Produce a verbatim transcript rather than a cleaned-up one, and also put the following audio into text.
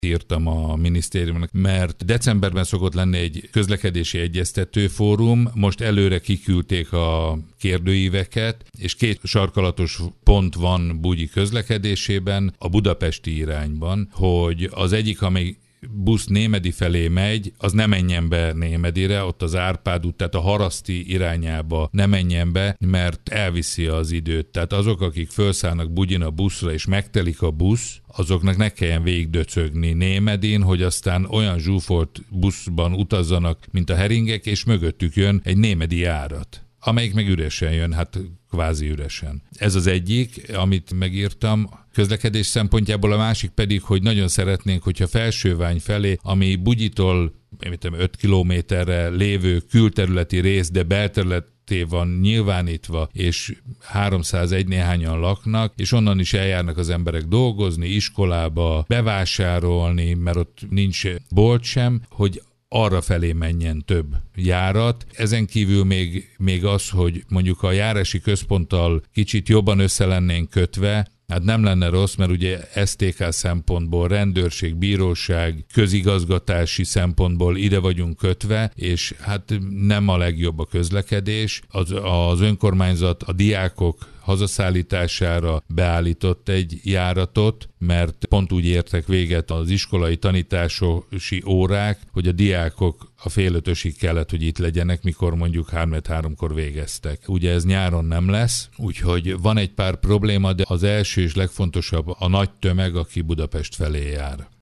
írtam a minisztériumnak, mert decemberben szokott lenni egy közlekedési egyeztető fórum, most előre kiküldték a kérdőíveket, és két sarkalatos pont van Bugyi közlekedésében, a budapesti irányban, hogy az egyik, ami busz Némedy felé megy, az ne menjen be Némedire, ott az Árpád út, tehát a Haraszti irányába ne menjen be, mert elviszi az időt. Tehát azok, akik felszállnak Bugyin a buszra, és megtelik a busz, azoknak ne kelljen végigdöcögni Némedin, hogy aztán olyan zsúfolt buszban utazzanak, mint a heringek, és mögöttük jön egy némedi járat, amelyik meg üresen jön, hát kvázi üresen. Ez az egyik, amit megírtam közlekedés szempontjából, a másik pedig, hogy nagyon szeretnénk, hogyha Felsővány felé, ami Bugyitól öt kilométerre lévő külterületi rész, de belterületé van nyilvánítva, és háromszázegy néhányan laknak, és onnan is eljárnak az emberek dolgozni, iskolába, bevásárolni, mert ott nincs bolt sem, hogy arra felé menjen több járat. Ezen kívül még, még az, hogy mondjuk a járási központtal kicsit jobban össze lennénk kötve, hát nem lenne rossz, mert ugye es té ká szempontból, rendőrség, bíróság, közigazgatási szempontból ide vagyunk kötve, és hát nem a legjobb a közlekedés. Az, az önkormányzat a diákok hazaszállítására beállított egy járatot, mert pont úgy értek véget az iskolai tanítási órák, hogy a diákok a fél ötösig kellett, hogy itt legyenek, mikor mondjuk három-háromkor végeztek. Ugye ez nyáron nem lesz, úgyhogy van egy pár probléma, de az első és legfontosabb a nagy tömeg, aki Budapest felé jár.